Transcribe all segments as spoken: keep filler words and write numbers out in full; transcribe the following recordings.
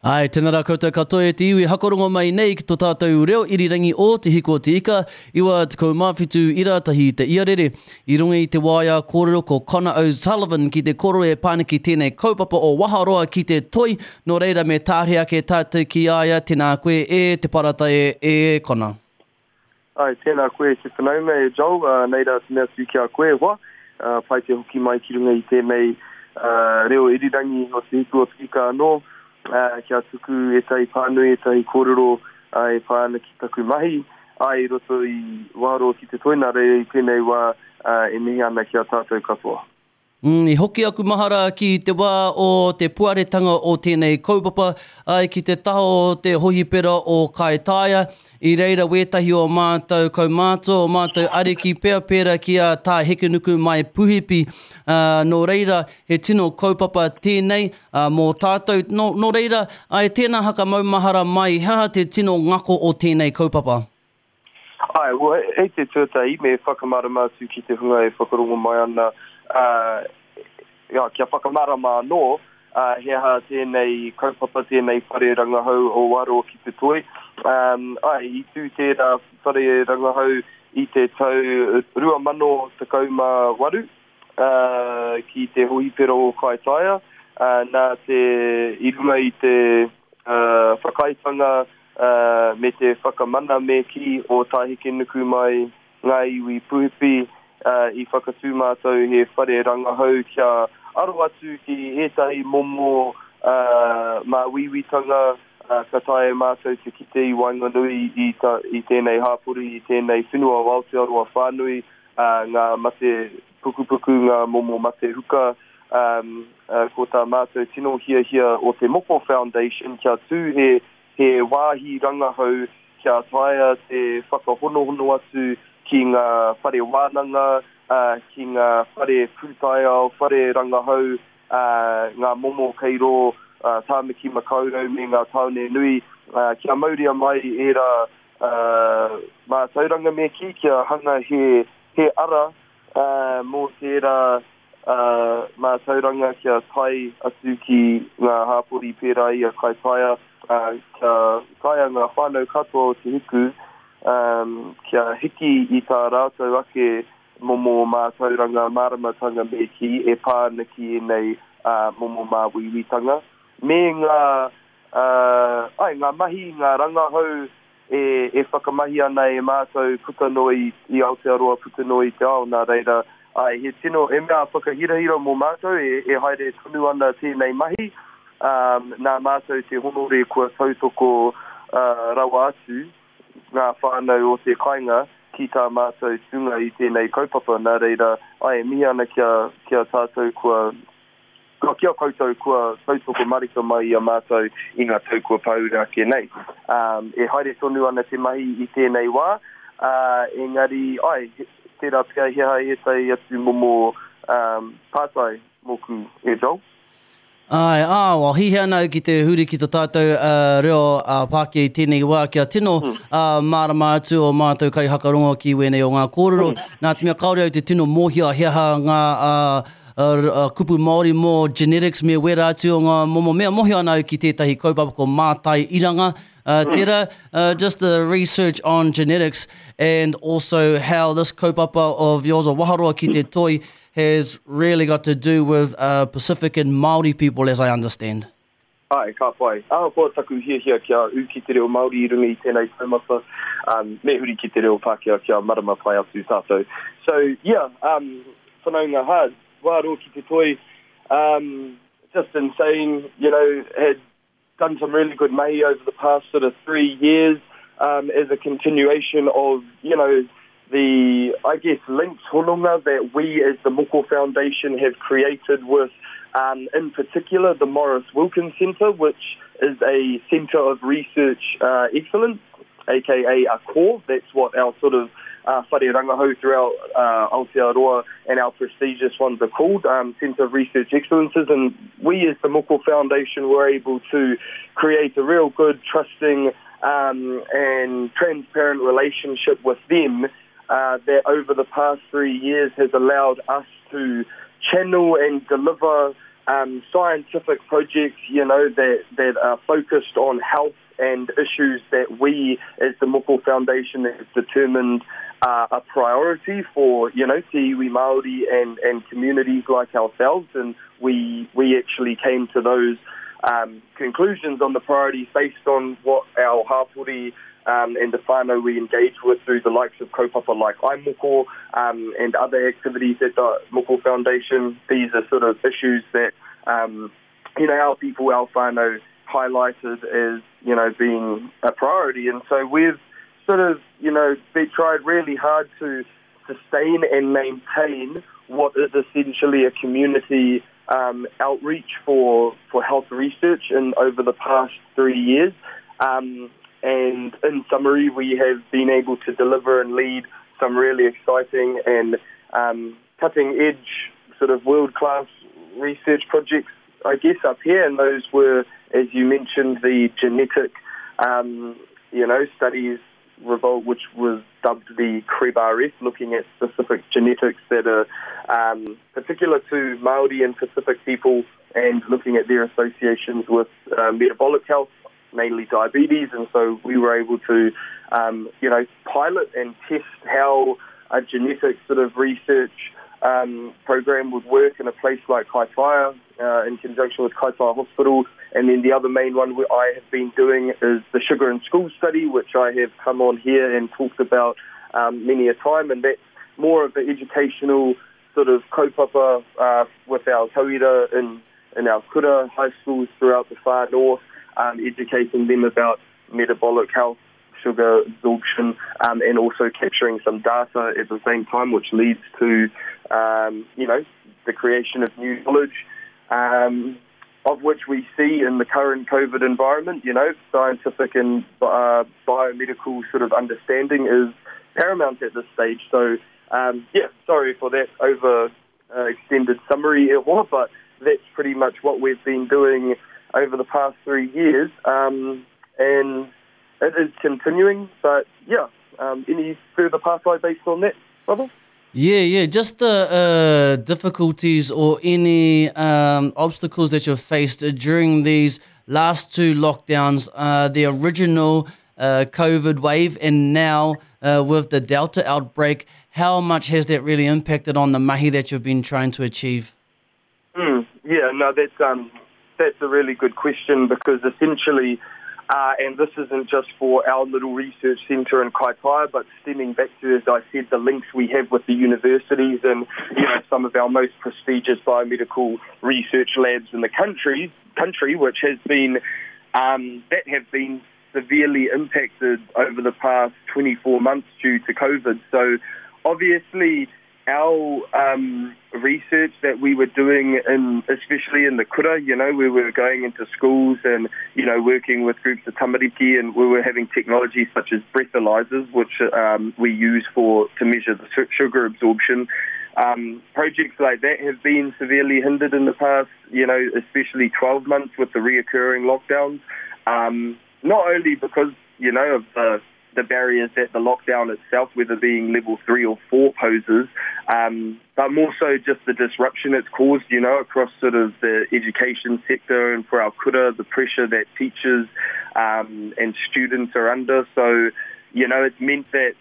Ai, tēnā rā koutou katoa e te iwi hakorongo mai nei ki tō tātou reo irirangi o te hiko te ika. Iwa te kaumawhitu ira tahi te iarere. I runga i te waia kōrero ko Connor O'Sullivan ki te koro e pāniki tēnei kaupapa o Waharoa ki te toi. Nō reira me tārea ke tātou ki aia tēnā koe e te parata e, e Connor. Ai, tēnā koe te whanaunga e Joe, uh, nei rā te mea tū ki a koe hoa. Uh, pai te hoki mai ki runga i tēnei uh, reo irirangi o te hiku o te ika anō. Uh, kia tuku e tai pānui, e tai kōrero uh, e pāna ki taku mahi. Ai, roto i Waharoa ki te toina rei i tēnei wā uh, e mihi ana ki a tātou katoa. Mm, I hoki aku mahara ki te wā o te puaretanga o tēnei kaupapa, ai ki te taho o te hohipera o Kaitaia. I reira wētahi o mātou kaumātua, o mātou ariki pēr pēra ki a tā hekenuku mai puhipi. Uh, no reira, he tino kaupapa tēnei uh, mō tātou. No, no reira, ai tēnā haka maumahara mai, haha te tino ngako o tēnei kaupapa? Ai, well, e te tūtai, me whakamarama tū ki te hunga e whakarongo mai ana. Uh, ja, kia whakamarama anō, uh, he aha tēnei kaupapa, tēnei whare rangahau o Waharoa ki te toi. Um, ai, i tū tērā whare rangahau i te tau rua mano tekau mā waru uh, ki te hohipero o Kaitaia. Uh, nā te i runga i te uh, whakaitanga uh, me te whakamana me ki o tāhike nuku mai ngā iwi puhipi uh, i whakatū mātou he whare rangahau kia aro atu ki ētahi momo uh, mā wiwitanga uh, ka tae mātou te kite i Wainganui i, ta, i tēnei hāpuri, i tēnei whenua o Aotearoa whānui, uh, ngā mate pukupuku, ngā momo mate huka, um, uh, ko tā mātou tino hia hia o te Moko Foundation, kia tū he, he wāhi rangahau, kia taia te whakahonohono atu ki ngā whare wānanga, uh, ki ngā whare pūtaia o whare rangahau, uh, ngā momo keiro, Uh, tāmiki makaurau me ngā taone nui, uh, kia mauria mai e rā uh, mā tauranga me ki, kia hanga he, he ara uh, mō tērā uh, mā tauranga kia tai atu ki ngā hāpori pērā i a Kaitaia, uh, kia taia ngā whānau katoa o te hiku, um, kia hiki i tā rātou ake momo mā tauranga māramatanga me ki, e pānaki e nei uh, momo mā wiwitanga. Me ngā, uh, ai, ngā mahi, ngā rangahau e, e whakamahi ana e mātou putanoi i Aotearoa putanoi te ao nā reira. Ai, he tino, e mea whakahirahira mō mātou e, e haere tunu ana tēnei mahi. Um, nā mātou te honore kua tautoko uh, rawa atu, ngā whānau o te kainga ki tā mātou tunga i tēnei kaupapa nā reira. Ai, mihi ana kia, kia tātou kua Ko kia koutou kua tautoko marika mai i a mātou i ngā tau kua paura ke nei. Um, e haere tonu ana te mahi i tēnei wā. Uh, engari, ai, tērā pia hea e tai atu momo um, pātai moku e jau. Ai, āwa, hihi ana ki te huri ki te tātou uh, reo uh, Pākehā i tēnei wā kia tino mm. uh, mārama atu o mātou kai hakarongo ki wēnei o ngā kōrero. Mm. Nā te mea kaore au te tino mōhia heha ngā uh, Uh, uh, kupu Māori mō genetics me wera atu o ngā momo mea mohi ana ki tētahi kaupapa ko Mātai Iranga. Uh, mm. Tērā, uh, just the research on genetics and also how this kaupapa of yours o Waharoa ki te toi has really got to do with uh, Pacific and Māori people, as I understand. Ai, ka pai. Aho kua taku hia hia kia u ki te reo Māori i runga i tēnei taumata, um, me huri ki te reo Pākehā kia marama pai atu tātou. So, yeah, um, whanaunga hard. Waharoa ki te toi, um, just insane, you know, had done some really good mahi over the past sort of three years um, as a continuation of, you know, the, I guess, links hononga that we as the Moko Foundation have created with, um, in particular, the Morris Wilkins Centre, which is a centre of research uh, excellence, aka a core. That's what our sort of Uh, whare rangahau throughout uh, Aotearoa and our prestigious ones are called, um, Centre of Research Excellences, and we as the Moko Foundation were able to create a real good, trusting um, and transparent relationship with them uh, that over the past three years has allowed us to channel and deliver um, scientific projects, you know, that, that are focused on health and issues that we, as the Moko Foundation, have determined uh, a priority for, you know, Te Iwi Māori and, and communities like ourselves. And we we actually came to those um, conclusions on the priorities based on what our hapori um, and the whānau we engage with through the likes of kaupapa like iMoko um, and other activities at the Moko Foundation. These are sort of issues that, um, you know, our people, our whānau, highlighted as, you know, being a priority. And so we've sort of, you know, they tried really hard to sustain and maintain what is essentially a community um, outreach for, for health research in over the past three years. Um, and in summary, we have been able to deliver and lead some really exciting and um, cutting-edge sort of world-class research projects, I guess, up here. And those were, as you mentioned, the genetic, um, you know, studies revolt, which was dubbed the C R E B R F, looking at specific genetics that are um, particular to Māori and Pacific people, and looking at their associations with uh, metabolic health, mainly diabetes. And so we were able to, um, you know, pilot and test how a genetic sort of research um, program would work in a place like Kaitaia, uh, in conjunction with Kaitaia Hospital. And then the other main one I have been doing is the Sugar in School study, which I have come on here and talked about um, many a time. And that's more of an educational sort of kaupapa uh, with our tauira in, in our kura high schools throughout the far north, um, educating them about metabolic health, sugar absorption, um, and also capturing some data at the same time, which leads to, um, you know, the creation of new knowledge, um, of which we see in the current COVID environment. You know, scientific and uh, biomedical sort of understanding is paramount at this stage. So, um, yeah, sorry for that over uh, extended summary, Ewa, but that's pretty much what we've been doing over the past three years. Um, and it is continuing, but yeah, um, any further pathway based on that, brother? Yeah, yeah, just the uh, difficulties or any um, obstacles that you've faced during these last two lockdowns, uh, the original uh, COVID wave and now uh, with the Delta outbreak. How much has that really impacted on the mahi that you've been trying to achieve? Mm, yeah, no, that's um, that's a really good question, because essentially, Uh, and this isn't just for our little research centre in Kaitaia, but stemming back to, as I said, the links we have with the universities and, you know, some of our most prestigious biomedical research labs in the country, country which has been, um, that have been severely impacted over the past twenty-four months due to COVID. So obviously our um, research that we were doing, in, especially in the kura, you know, we were going into schools and, you know, working with groups of tamariki, and we were having technologies such as breathalyzers, which um, we use for to measure the sugar absorption. Um, projects like that have been severely hindered in the past, you know, especially twelve months with the reoccurring lockdowns. Um, not only because, you know, of the the barriers that the lockdown itself, whether being level three or four, poses, um, but more so just the disruption it's caused, you know, across sort of the education sector, and for our kura, the pressure that teachers um, and students are under. So, you know, it's meant that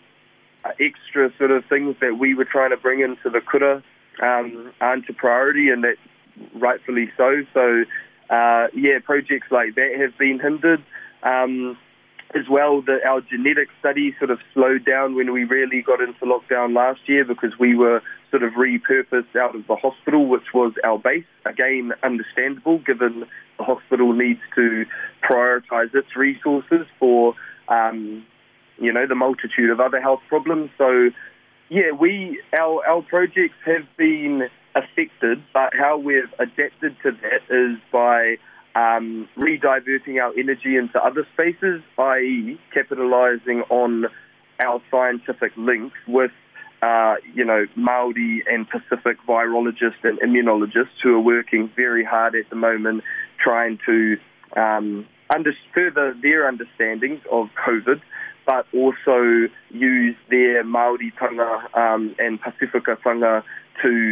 extra sort of things that we were trying to bring into the kura um, aren't a priority, and that's rightfully so. So, uh, yeah, projects like that have been hindered. Um, As well, that our genetic study sort of slowed down when we really got into lockdown last year, because we were sort of repurposed out of the hospital, which was our base. Again, understandable, given the hospital needs to prioritise its resources for, um, you know, the multitude of other health problems. So, yeah, we our our projects have been affected, but how we've adapted to that is by Um, re-diverting our energy into other spaces, that is capitalising on our scientific links with, uh, you know, Māori and Pacific virologists and immunologists who are working very hard at the moment trying to um, under, further their understandings of COVID, but also use their Māori tanga um, and Pasifika tanga to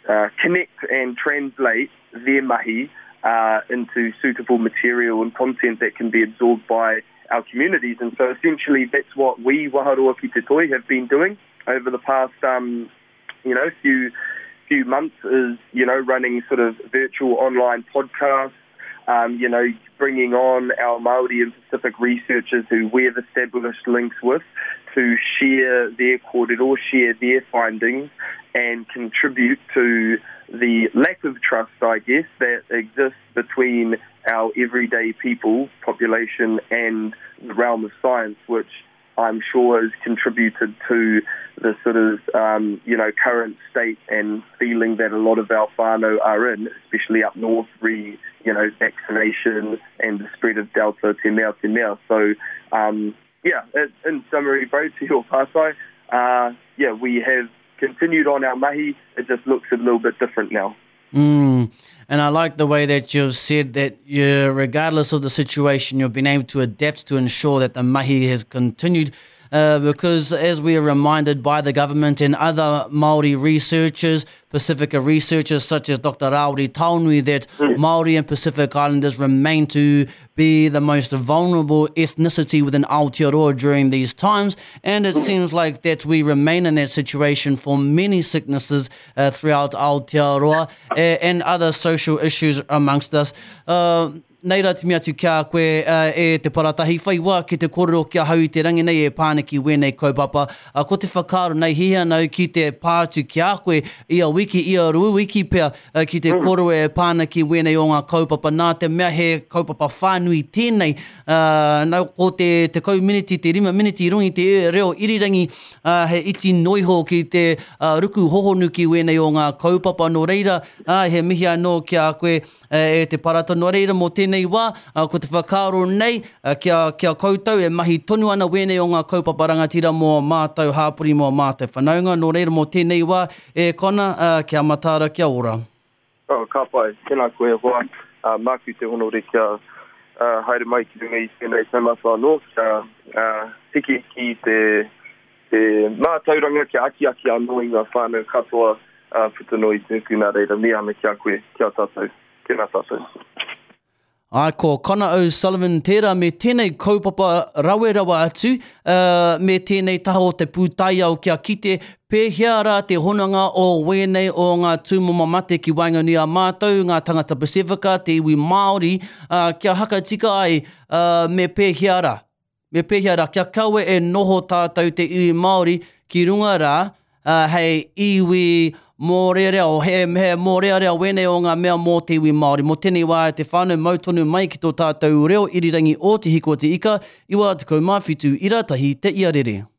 uh, connect and translate their mahi uh, into suitable material and content that can be absorbed by our communities. And so essentially that's what we, Waharoa Ki Te Toi, have been doing over the past, um, you know, few few months is, you know, running sort of virtual online podcasts, um, you know, bringing on our Māori and Pacific researchers who we've established links with to share their kōrero, share their findings and contribute to the lack of trust, I guess, that exists between our everyday people, population, and the realm of science, which I'm sure has contributed to the sort of, um, you know, current state and feeling that a lot of our whānau are in, especially up north, re, you know, vaccination and the spread of Delta, te mea, te mea. So, um, yeah, in summary, bro, to your pātai, uh, yeah, we have continued on our mahi. It just looks a little bit different now. Mm. And I like the way that you've said that you, regardless of the situation, you've been able to adapt to ensure that the mahi has continued. Uh, because as we are reminded by the government and other Māori researchers, Pacifica researchers such as Doctor Rauri Taunui, that mm. Māori and Pacific Islanders remain to be the most vulnerable ethnicity within Aotearoa during these times. And it mm. seems like that we remain in that situation for many sicknesses uh, throughout Aotearoa uh, and other social issues amongst us. Uh, Nei rā te mea tu kia koe uh, e te paratahi whaiwa ki te kōrero kia hau I te rangi nei e pāniki wēnei kaupapa. Uh, ko te whakaaro nei hia nau ki te pātu kia koe ia wiki, ia rua wiki pia uh, ki te kōrero e pāniki wēnei o ngā kaupapa. Nā te mea he kaupapa whānui tēnei. Uh, nau ko te, te kau miniti, te rima miniti rungi te reo irirangi uh, he iti noiho ki te uh, ruku hohonuki wēnei o ngā kaupapa. No reira, uh, he mihi anō kia koe uh, e te parata. No reira mo tēnei nei wā, uh, ko te whakaaro nei, uh, kia, kia koutou e mahi tonu ana wēnei o ngā kaupapa rangatira mō mātou hāpuri mō mātou whanaunga. Nō reira mō tēnei wā, e kona, uh, kia matara, kia ora. Oh, ka pai, tēnā koe hoa, uh, māku te honore kia uh, haere mai ki runga I tēnei taumata anō, kia uh, tiki ki te, te mātauranga kia aki aki anō I ngā whānau katoa uh, putanoi tēku nā reira, mea me kia koe, kia tātou, tēnā tātou. Ai, ko Connor O'Sullivan tērā me tēnei kaupapa rawe rawa atu, uh, me tēnei taha o te pūtai au kia kite, pēhea rā te honanga o wēnei o ngā tūmama mate ki Wainganui a mātou, ngā tangata Pasifika, te iwi Māori, uh, kia haka tika ai uh, me pēhea rā. Me pēhea rā, kia kaue e noho tātou te iwi Māori ki runga rā, uh, hei iwi mōrearea o he, he mōrearea wēnei o ngā mea mō te iwi Māori. Mō tēnei wā e te whānau mautonu mai ki tō tātou reo irirangi o te hiko te ika, iwa te kaumāwhitu ira tahi te iarere.